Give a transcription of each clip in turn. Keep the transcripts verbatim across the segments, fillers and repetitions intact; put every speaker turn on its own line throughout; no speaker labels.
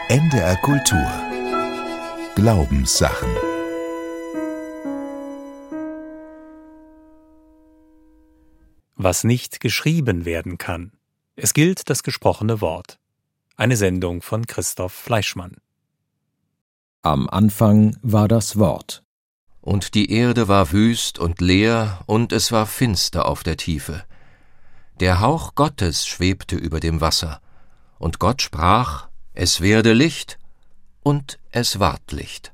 N D R Kultur Glaubenssachen.
Was nicht geschrieben werden kann. Es gilt das gesprochene Wort. Eine Sendung von Christoph Fleischmann.
Am Anfang war das Wort.
Und die Erde war wüst und leer, und es war finster auf der Tiefe. Der Hauch Gottes schwebte über dem Wasser, und Gott sprach, es werde Licht, und es ward Licht.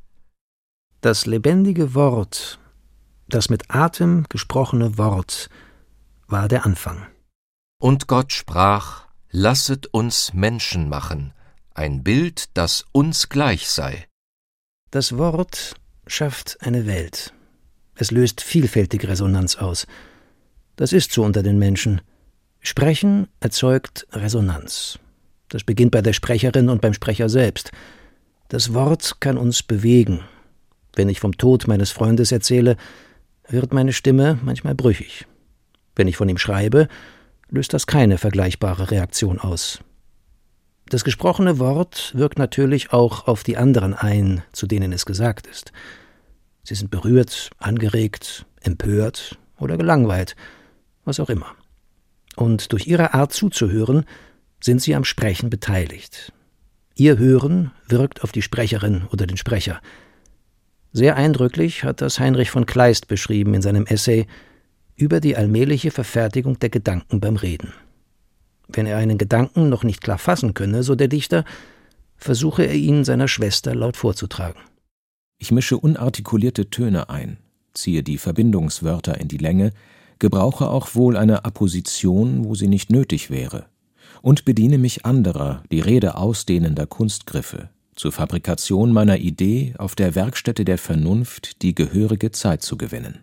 Das lebendige Wort, das mit Atem gesprochene Wort, war der Anfang.
Und Gott sprach, lasset uns Menschen machen, ein Bild, das uns gleich sei.
Das Wort schafft eine Welt. Es löst vielfältige Resonanz aus. Das ist so unter den Menschen. Sprechen erzeugt Resonanz. Das beginnt bei der Sprecherin und beim Sprecher selbst. Das Wort kann uns bewegen. Wenn ich vom Tod meines Freundes erzähle, wird meine Stimme manchmal brüchig. Wenn ich von ihm schreibe, löst das keine vergleichbare Reaktion aus. Das gesprochene Wort wirkt natürlich auch auf die anderen ein, zu denen es gesagt ist. Sie sind berührt, angeregt, empört oder gelangweilt, was auch immer. Und durch ihre Art zuzuhören, sind sie am Sprechen beteiligt. Ihr Hören wirkt auf die Sprecherin oder den Sprecher. Sehr eindrücklich hat das Heinrich von Kleist beschrieben in seinem Essay über die allmähliche Verfertigung der Gedanken beim Reden. Wenn er einen Gedanken noch nicht klar fassen könne, so der Dichter, versuche er ihn seiner Schwester laut vorzutragen.
Ich mische unartikulierte Töne ein, ziehe die Verbindungswörter in die Länge, gebrauche auch wohl eine Apposition, wo sie nicht nötig wäre, und bediene mich anderer, die Rede ausdehnender Kunstgriffe, zur Fabrikation meiner Idee auf der Werkstätte der Vernunft die gehörige Zeit zu gewinnen.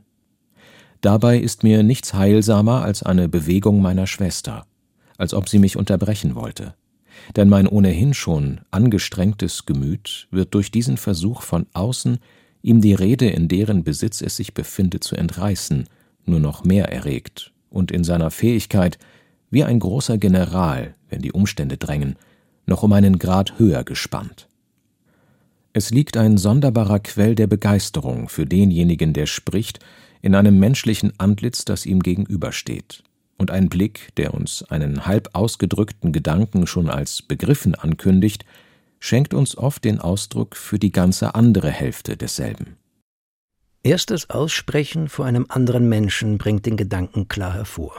Dabei ist mir nichts heilsamer als eine Bewegung meiner Schwester, als ob sie mich unterbrechen wollte. Denn mein ohnehin schon angestrengtes Gemüt wird durch diesen Versuch von außen, ihm die Rede, in deren Besitz es sich befinde, zu entreißen, nur noch mehr erregt und in seiner Fähigkeit, wie ein großer General, wenn die Umstände drängen, noch um einen Grad höher gespannt. Es liegt ein sonderbarer Quell der Begeisterung für denjenigen, der spricht, in einem menschlichen Antlitz, das ihm gegenübersteht, und ein Blick, der uns einen halb ausgedrückten Gedanken schon als begriffen ankündigt, schenkt uns oft den Ausdruck für die ganze andere Hälfte desselben.
Erstes Aussprechen vor einem anderen Menschen bringt den Gedanken klar hervor.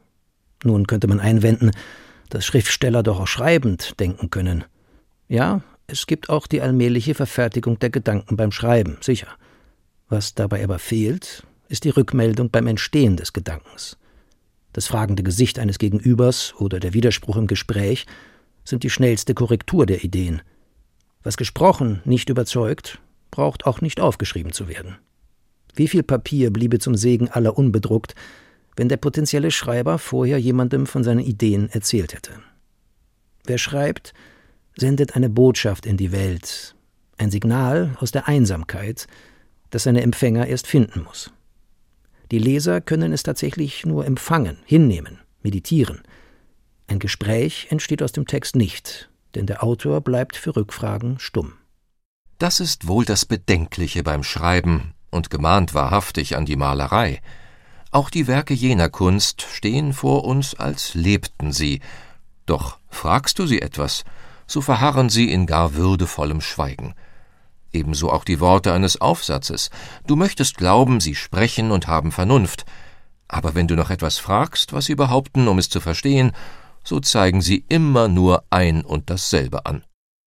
Nun könnte man einwenden, dass Schriftsteller doch auch schreibend denken können. Ja, es gibt auch die allmähliche Verfertigung der Gedanken beim Schreiben, sicher. Was dabei aber fehlt, ist die Rückmeldung beim Entstehen des Gedankens. Das fragende Gesicht eines Gegenübers oder der Widerspruch im Gespräch sind die schnellste Korrektur der Ideen. Was gesprochen nicht überzeugt, braucht auch nicht aufgeschrieben zu werden. Wie viel Papier bliebe zum Segen aller unbedruckt, wenn der potenzielle Schreiber vorher jemandem von seinen Ideen erzählt hätte? Wer schreibt, sendet eine Botschaft in die Welt, ein Signal aus der Einsamkeit, das seine Empfänger erst finden muss. Die Leser können es tatsächlich nur empfangen, hinnehmen, meditieren. Ein Gespräch entsteht aus dem Text nicht, denn der Autor bleibt für Rückfragen stumm.
Das ist wohl das Bedenkliche beim Schreiben und gemahnt wahrhaftig an die Malerei. Auch die Werke jener Kunst stehen vor uns, als lebten sie. Doch fragst du sie etwas, so verharren sie in gar würdevollem Schweigen. Ebenso auch die Worte eines Aufsatzes. Du möchtest glauben, sie sprechen und haben Vernunft. Aber wenn du noch etwas fragst, was sie behaupten, um es zu verstehen, so zeigen sie immer nur ein und dasselbe an.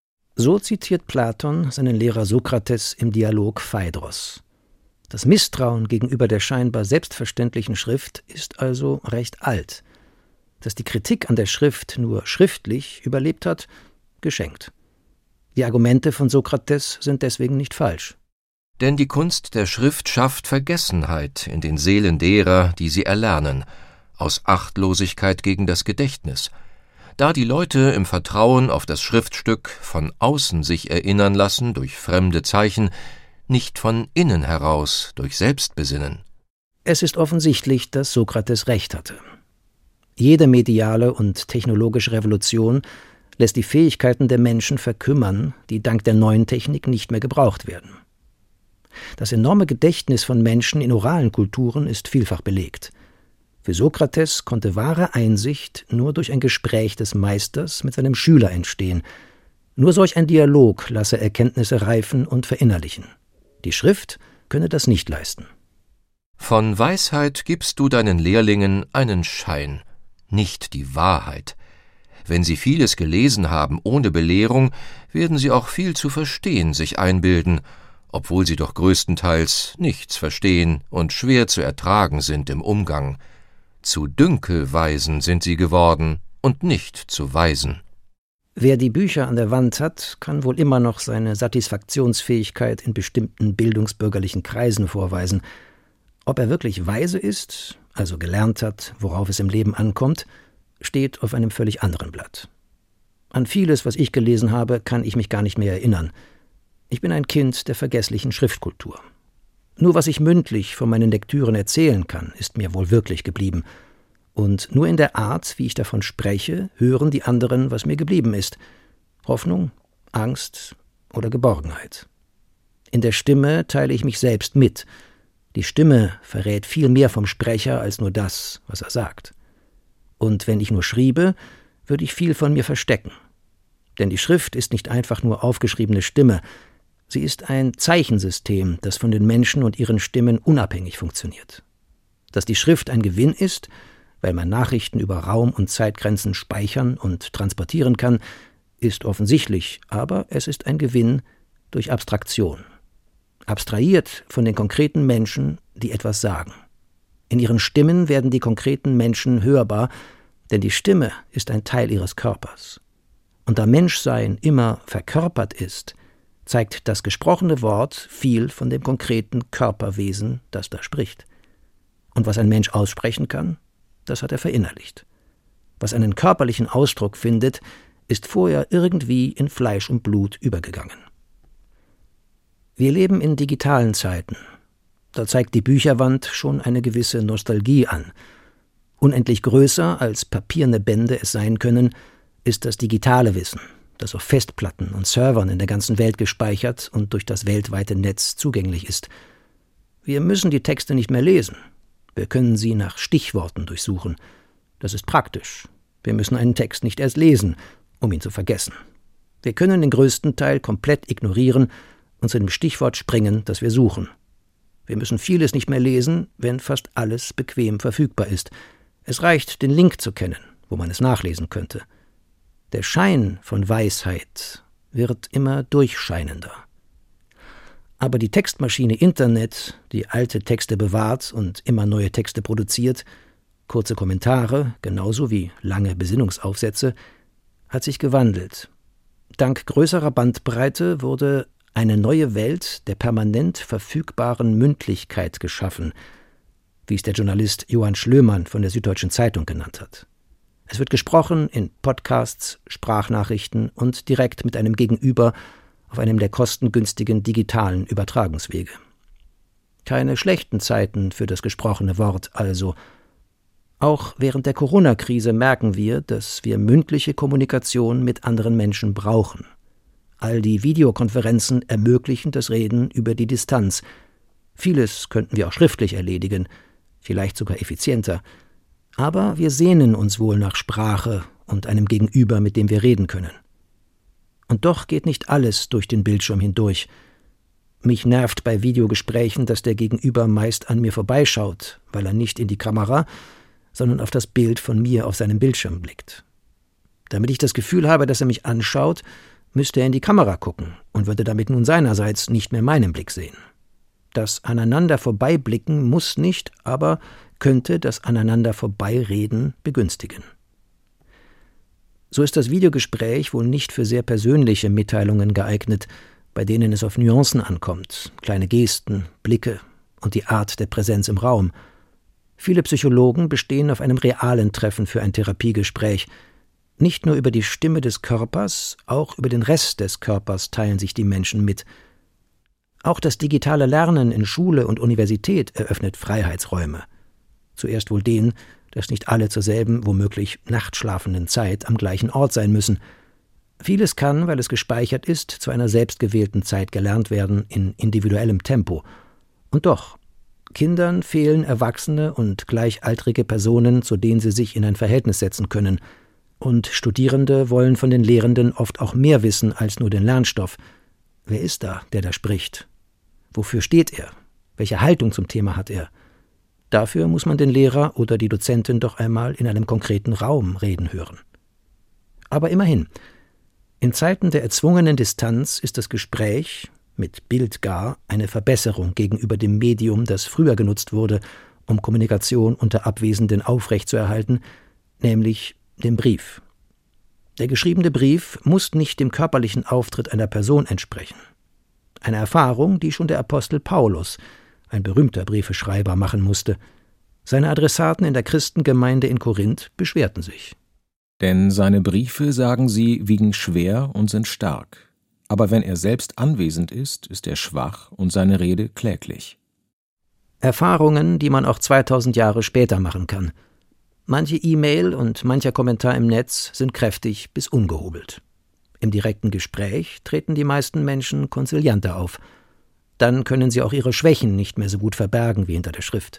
So zitiert Platon seinen Lehrer Sokrates im Dialog Phaedros. Das Misstrauen gegenüber der scheinbar selbstverständlichen Schrift ist also recht alt. Dass die Kritik an der Schrift nur schriftlich überlebt hat, geschenkt. Die Argumente von Sokrates sind deswegen nicht falsch.
Denn die Kunst der Schrift schafft Vergessenheit in den Seelen derer, die sie erlernen, aus Achtlosigkeit gegen das Gedächtnis. Da die Leute im Vertrauen auf das Schriftstück von außen sich erinnern lassen durch fremde Zeichen, nicht von innen heraus durch Selbstbesinnen.
Es ist offensichtlich, dass Sokrates recht hatte. Jede mediale und technologische Revolution lässt die Fähigkeiten der Menschen verkümmern, die dank der neuen Technik nicht mehr gebraucht werden. Das enorme Gedächtnis von Menschen in oralen Kulturen ist vielfach belegt. Für Sokrates konnte wahre Einsicht nur durch ein Gespräch des Meisters mit seinem Schüler entstehen. Nur solch ein Dialog lasse Erkenntnisse reifen und verinnerlichen. Die Schrift könne das nicht leisten.
Von Weisheit gibst du deinen Lehrlingen einen Schein, nicht die Wahrheit. Wenn sie vieles gelesen haben ohne Belehrung, werden sie auch viel zu verstehen sich einbilden, obwohl sie doch größtenteils nichts verstehen und schwer zu ertragen sind im Umgang. Zu Dünkelweisen sind sie geworden und nicht zu Weisen.
Wer die Bücher an der Wand hat, kann wohl immer noch seine Satisfaktionsfähigkeit in bestimmten bildungsbürgerlichen Kreisen vorweisen. Ob er wirklich weise ist, also gelernt hat, worauf es im Leben ankommt, steht auf einem völlig anderen Blatt. An vieles, was ich gelesen habe, kann ich mich gar nicht mehr erinnern. Ich bin ein Kind der vergesslichen Schriftkultur. Nur was ich mündlich von meinen Lektüren erzählen kann, ist mir wohl wirklich geblieben. Und nur in der Art, wie ich davon spreche, hören die anderen, was mir geblieben ist. Hoffnung, Angst oder Geborgenheit. In der Stimme teile ich mich selbst mit. Die Stimme verrät viel mehr vom Sprecher als nur das, was er sagt. Und wenn ich nur schriebe, würde ich viel von mir verstecken. Denn die Schrift ist nicht einfach nur aufgeschriebene Stimme. Sie ist ein Zeichensystem, das von den Menschen und ihren Stimmen unabhängig funktioniert. Dass die Schrift ein Gewinn ist, weil man Nachrichten über Raum- und Zeitgrenzen speichern und transportieren kann, ist offensichtlich, aber es ist ein Gewinn durch Abstraktion. Abstrahiert von den konkreten Menschen, die etwas sagen. In ihren Stimmen werden die konkreten Menschen hörbar, denn die Stimme ist ein Teil ihres Körpers. Und da Menschsein immer verkörpert ist, zeigt das gesprochene Wort viel von dem konkreten Körperwesen, das da spricht. Und was ein Mensch aussprechen kann, das hat er verinnerlicht. Was einen körperlichen Ausdruck findet, ist vorher irgendwie in Fleisch und Blut übergegangen. Wir leben in digitalen Zeiten. Da zeigt die Bücherwand schon eine gewisse Nostalgie an. Unendlich größer, als papierne Bände es sein können, ist das digitale Wissen, das auf Festplatten und Servern in der ganzen Welt gespeichert und durch das weltweite Netz zugänglich ist. Wir müssen die Texte nicht mehr lesen. Wir können sie nach Stichworten durchsuchen. Das ist praktisch. Wir müssen einen Text nicht erst lesen, um ihn zu vergessen. Wir können den größten Teil komplett ignorieren und zu dem Stichwort springen, das wir suchen. Wir müssen vieles nicht mehr lesen, wenn fast alles bequem verfügbar ist. Es reicht, den Link zu kennen, wo man es nachlesen könnte. Der Schein von Weisheit wird immer durchscheinender. Aber die Textmaschine Internet, die alte Texte bewahrt und immer neue Texte produziert, kurze Kommentare, genauso wie lange Besinnungsaufsätze, hat sich gewandelt. Dank größerer Bandbreite wurde eine neue Welt der permanent verfügbaren Mündlichkeit geschaffen, wie es der Journalist Johann Schlömann von der Süddeutschen Zeitung genannt hat. Es wird gesprochen in Podcasts, Sprachnachrichten und direkt mit einem Gegenüber auf einem der kostengünstigen digitalen Übertragungswege. Keine schlechten Zeiten für das gesprochene Wort also. Auch während der Corona-Krise merken wir, dass wir mündliche Kommunikation mit anderen Menschen brauchen. All die Videokonferenzen ermöglichen das Reden über die Distanz. Vieles könnten wir auch schriftlich erledigen, vielleicht sogar effizienter. Aber wir sehnen uns wohl nach Sprache und einem Gegenüber, mit dem wir reden können. Und doch geht nicht alles durch den Bildschirm hindurch. Mich nervt bei Videogesprächen, dass der Gegenüber meist an mir vorbeischaut, weil er nicht in die Kamera, sondern auf das Bild von mir auf seinem Bildschirm blickt. Damit ich das Gefühl habe, dass er mich anschaut, müsste er in die Kamera gucken und würde damit nun seinerseits nicht mehr meinen Blick sehen. Das aneinander vorbeiblicken muss nicht, aber könnte das aneinander vorbeireden begünstigen. So ist das Videogespräch wohl nicht für sehr persönliche Mitteilungen geeignet, bei denen es auf Nuancen ankommt, kleine Gesten, Blicke und die Art der Präsenz im Raum. Viele Psychologen bestehen auf einem realen Treffen für ein Therapiegespräch. Nicht nur über die Stimme des Körpers, auch über den Rest des Körpers teilen sich die Menschen mit. Auch das digitale Lernen in Schule und Universität eröffnet Freiheitsräume. Zuerst wohl den, dass nicht alle zur selben, womöglich nachtschlafenden Zeit am gleichen Ort sein müssen. Vieles kann, weil es gespeichert ist, zu einer selbstgewählten Zeit gelernt werden in individuellem Tempo. Und doch, Kindern fehlen erwachsene und gleichaltrige Personen, zu denen sie sich in ein Verhältnis setzen können. Und Studierende wollen von den Lehrenden oft auch mehr wissen als nur den Lernstoff. Wer ist da, der da spricht? Wofür steht er? Welche Haltung zum Thema hat er? Dafür muss man den Lehrer oder die Dozentin doch einmal in einem konkreten Raum reden hören. Aber immerhin, in Zeiten der erzwungenen Distanz ist das Gespräch, mit Bild gar, eine Verbesserung gegenüber dem Medium, das früher genutzt wurde, um Kommunikation unter Abwesenden aufrechtzuerhalten, nämlich dem Brief. Der geschriebene Brief muss nicht dem körperlichen Auftritt einer Person entsprechen. Eine Erfahrung, die schon der Apostel Paulus, ein berühmter Briefeschreiber, machen musste. Seine Adressaten in der Christengemeinde in Korinth beschwerten sich.
Denn seine Briefe, sagen sie, wiegen schwer und sind stark. Aber wenn er selbst anwesend ist, ist er schwach und seine Rede kläglich.
Erfahrungen, die man auch zweitausend Jahre später machen kann. Manche E-Mail und mancher Kommentar im Netz sind kräftig bis ungehobelt. Im direkten Gespräch treten die meisten Menschen konzilianter auf. Dann können sie auch ihre Schwächen nicht mehr so gut verbergen wie hinter der Schrift.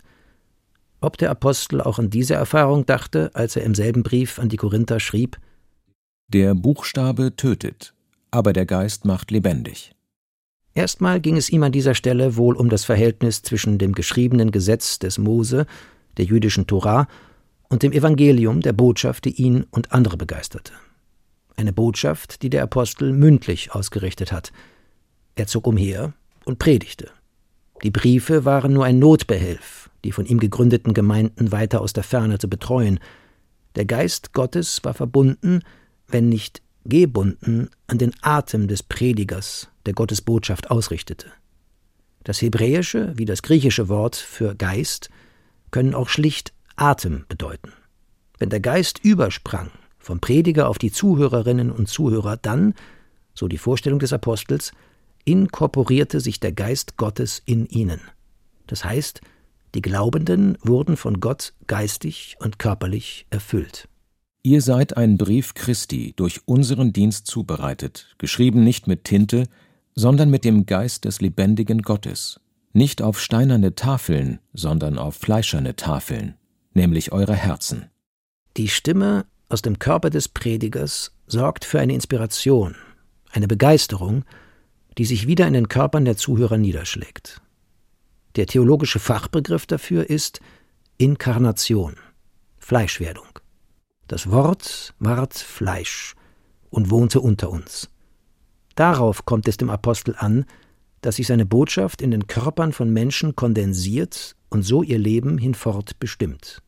Ob der Apostel auch an diese Erfahrung dachte, als er im selben Brief an die Korinther schrieb:
Der Buchstabe tötet, aber der Geist macht lebendig.
Erstmal ging es ihm an dieser Stelle wohl um das Verhältnis zwischen dem geschriebenen Gesetz des Mose, der jüdischen Tora, und dem Evangelium, der Botschaft, die ihn und andere begeisterte. Eine Botschaft, die der Apostel mündlich ausgerichtet hat. Er zog umher und predigte. Die Briefe waren nur ein Notbehelf, die von ihm gegründeten Gemeinden weiter aus der Ferne zu betreuen. Der Geist Gottes war verbunden, wenn nicht gebunden, an den Atem des Predigers, der Gottes Botschaft ausrichtete. Das hebräische wie das griechische Wort für Geist können auch schlicht Atem bedeuten. Wenn der Geist übersprang vom Prediger auf die Zuhörerinnen und Zuhörer, dann, so die Vorstellung des Apostels, inkorporierte sich der Geist Gottes in ihnen. Das heißt, die Glaubenden wurden von Gott geistig und körperlich erfüllt.
Ihr seid ein Brief Christi, durch unseren Dienst zubereitet, geschrieben nicht mit Tinte, sondern mit dem Geist des lebendigen Gottes, nicht auf steinerne Tafeln, sondern auf fleischerne Tafeln, nämlich eure Herzen.
Die Stimme aus dem Körper des Predigers sorgt für eine Inspiration, eine Begeisterung, die sich wieder in den Körpern der Zuhörer niederschlägt. Der theologische Fachbegriff dafür ist Inkarnation, Fleischwerdung. Das Wort ward Fleisch und wohnte unter uns. Darauf kommt es dem Apostel an, dass sich seine Botschaft in den Körpern von Menschen kondensiert und so ihr Leben hinfort bestimmt.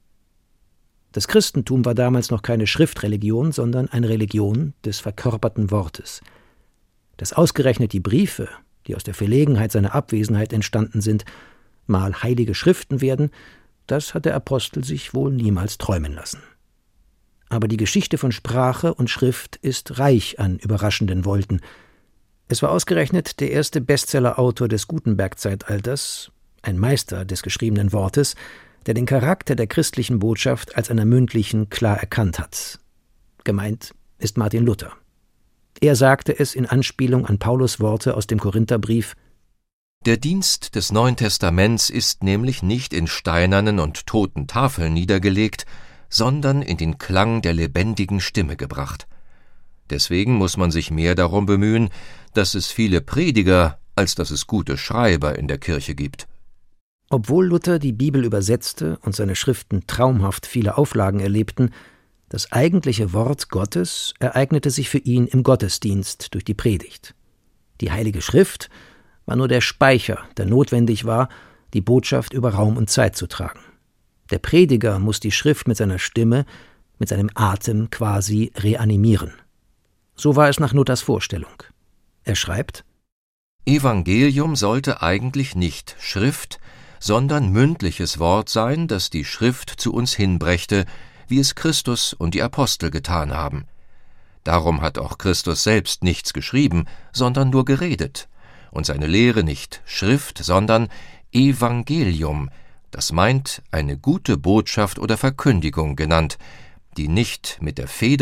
Das Christentum war damals noch keine Schriftreligion, sondern eine Religion des verkörperten Wortes. Dass ausgerechnet die Briefe, die aus der Verlegenheit seiner Abwesenheit entstanden sind, mal heilige Schriften werden, das hat der Apostel sich wohl niemals träumen lassen. Aber die Geschichte von Sprache und Schrift ist reich an überraschenden Wolten. Es war ausgerechnet der erste Bestsellerautor des Gutenberg-Zeitalters, ein Meister des geschriebenen Wortes, der den Charakter der christlichen Botschaft als einer mündlichen klar erkannt hat. Gemeint ist Martin Luther. Er sagte es in Anspielung an Paulus Worte aus dem Korintherbrief:
Der Dienst des Neuen Testaments ist nämlich nicht in steinernen und toten Tafeln niedergelegt, sondern in den Klang der lebendigen Stimme gebracht. Deswegen muss man sich mehr darum bemühen, dass es viele Prediger, als dass es gute Schreiber in der Kirche gibt.
Obwohl Luther die Bibel übersetzte und seine Schriften traumhaft viele Auflagen erlebten, das eigentliche Wort Gottes ereignete sich für ihn im Gottesdienst durch die Predigt. Die Heilige Schrift war nur der Speicher, der notwendig war, die Botschaft über Raum und Zeit zu tragen. Der Prediger muss die Schrift mit seiner Stimme, mit seinem Atem quasi reanimieren. So war es nach Luthers Vorstellung. Er schreibt:
Evangelium sollte eigentlich nicht Schrift, sondern mündliches Wort sein, das die Schrift zu uns hinbrächte, wie es Christus und die Apostel getan haben. Darum hat auch Christus selbst nichts geschrieben, sondern nur geredet, und seine Lehre nicht Schrift, sondern Evangelium, das meint eine gute Botschaft oder Verkündigung genannt, die nicht mit der Feder,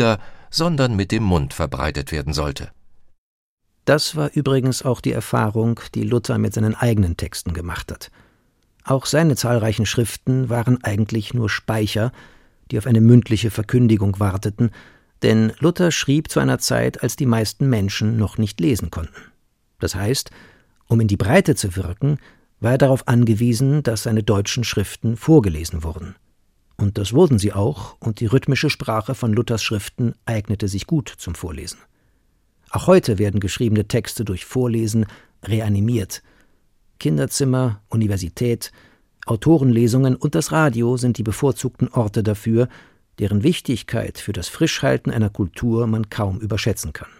sondern mit dem Mund verbreitet werden sollte.
Das war übrigens auch die Erfahrung, die Luther mit seinen eigenen Texten gemacht hat. Auch seine zahlreichen Schriften waren eigentlich nur Speicher, die auf eine mündliche Verkündigung warteten, denn Luther schrieb zu einer Zeit, als die meisten Menschen noch nicht lesen konnten. Das heißt, um in die Breite zu wirken, war er darauf angewiesen, dass seine deutschen Schriften vorgelesen wurden. Und das wurden sie auch, und die rhythmische Sprache von Luthers Schriften eignete sich gut zum Vorlesen. Auch heute werden geschriebene Texte durch Vorlesen reanimiert. Kinderzimmer, Universität, Autorenlesungen und das Radio sind die bevorzugten Orte dafür, deren Wichtigkeit für das Frischhalten einer Kultur man kaum überschätzen kann.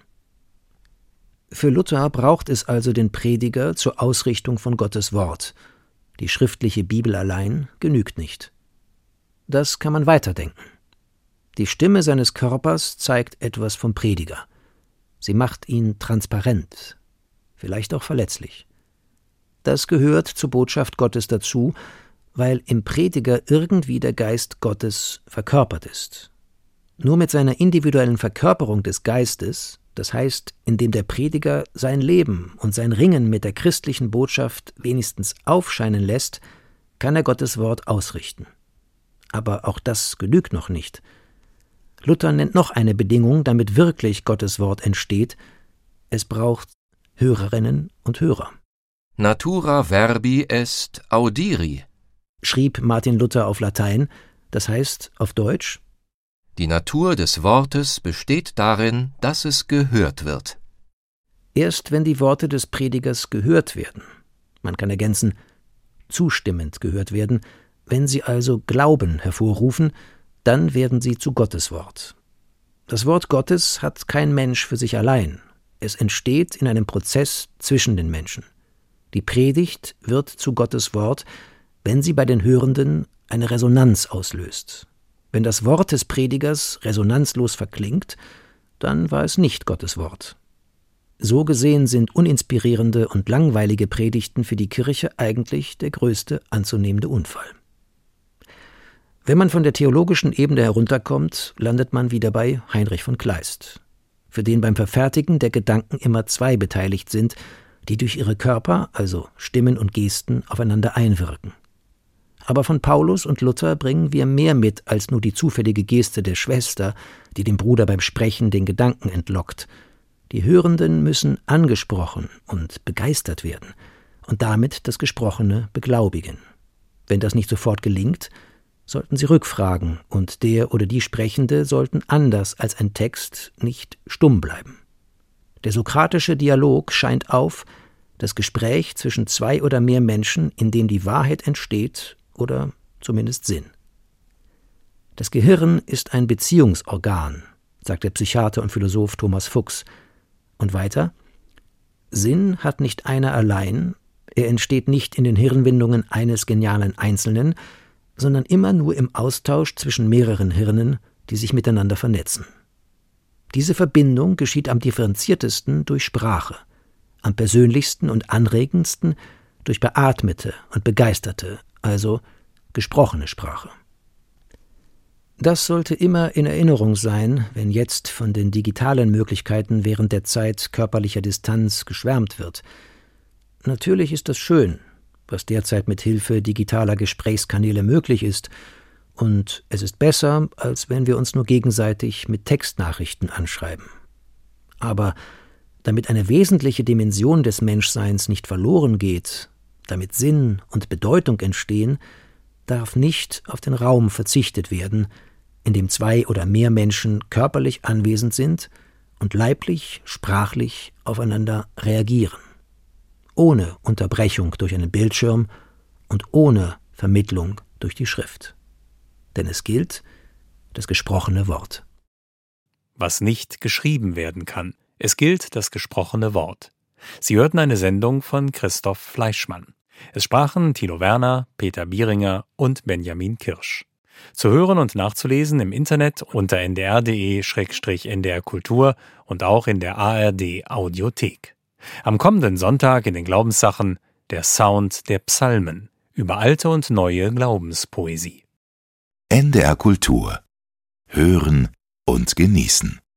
Für Luther braucht es also den Prediger zur Ausrichtung von Gottes Wort. Die schriftliche Bibel allein genügt nicht. Das kann man weiterdenken. Die Stimme seines Körpers zeigt etwas vom Prediger. Sie macht ihn transparent, vielleicht auch verletzlich. Das gehört zur Botschaft Gottes dazu, weil im Prediger irgendwie der Geist Gottes verkörpert ist. Nur mit seiner individuellen Verkörperung des Geistes, das heißt, indem der Prediger sein Leben und sein Ringen mit der christlichen Botschaft wenigstens aufscheinen lässt, kann er Gottes Wort ausrichten. Aber auch das genügt noch nicht. Luther nennt noch eine Bedingung, damit wirklich Gottes Wort entsteht: Es braucht Hörerinnen und Hörer.
Natura verbi est audiri,
schrieb Martin Luther auf Latein, das heißt auf Deutsch:
Die Natur des Wortes besteht darin, dass es gehört wird.
Erst wenn die Worte des Predigers gehört werden, man kann ergänzen, zustimmend gehört werden, wenn sie also Glauben hervorrufen, dann werden sie zu Gottes Wort. Das Wort Gottes hat kein Mensch für sich allein. Es entsteht in einem Prozess zwischen den Menschen. Die Predigt wird zu Gottes Wort, wenn sie bei den Hörenden eine Resonanz auslöst. Wenn das Wort des Predigers resonanzlos verklingt, dann war es nicht Gottes Wort. So gesehen sind uninspirierende und langweilige Predigten für die Kirche eigentlich der größte anzunehmende Unfall. Wenn man von der theologischen Ebene herunterkommt, landet man wieder bei Heinrich von Kleist, für den beim Verfertigen der Gedanken immer zwei beteiligt sind, die durch ihre Körper, also Stimmen und Gesten, aufeinander einwirken. Aber von Paulus und Luther bringen wir mehr mit als nur die zufällige Geste der Schwester, die dem Bruder beim Sprechen den Gedanken entlockt. Die Hörenden müssen angesprochen und begeistert werden und damit das Gesprochene beglaubigen. Wenn das nicht sofort gelingt, sollten sie rückfragen, und der oder die Sprechende sollten anders als ein Text nicht stumm bleiben. Der sokratische Dialog scheint auf, das Gespräch zwischen zwei oder mehr Menschen, in dem die Wahrheit entsteht oder zumindest Sinn. Das Gehirn ist ein Beziehungsorgan, sagt der Psychiater und Philosoph Thomas Fuchs. Und weiter: Sinn hat nicht einer allein, er entsteht nicht in den Hirnwindungen eines genialen Einzelnen, sondern immer nur im Austausch zwischen mehreren Hirnen, die sich miteinander vernetzen. Diese Verbindung geschieht am differenziertesten durch Sprache, am persönlichsten und anregendsten durch beatmete und begeisterte, also gesprochene Sprache. Das sollte immer in Erinnerung sein, wenn jetzt von den digitalen Möglichkeiten während der Zeit körperlicher Distanz geschwärmt wird. Natürlich ist das schön, was derzeit mit Hilfe digitaler Gesprächskanäle möglich ist, und es ist besser, als wenn wir uns nur gegenseitig mit Textnachrichten anschreiben. Aber damit eine wesentliche Dimension des Menschseins nicht verloren geht, damit Sinn und Bedeutung entstehen, darf nicht auf den Raum verzichtet werden, in dem zwei oder mehr Menschen körperlich anwesend sind und leiblich, sprachlich aufeinander reagieren. Ohne Unterbrechung durch einen Bildschirm und ohne Vermittlung durch die Schrift. Denn es gilt das gesprochene Wort.
Was nicht geschrieben werden kann. Es gilt das gesprochene Wort. Sie hörten eine Sendung von Christoph Fleischmann. Es sprachen Thilo Werner, Peter Bieringer und Benjamin Kirsch. Zu hören und nachzulesen im Internet unter n d r punkt d e slash n d r kultur und auch in der A R D Audiothek. Am kommenden Sonntag in den Glaubenssachen der Sound der Psalmen über alte und neue Glaubenspoesie.
N D R Kultur. Hören und genießen.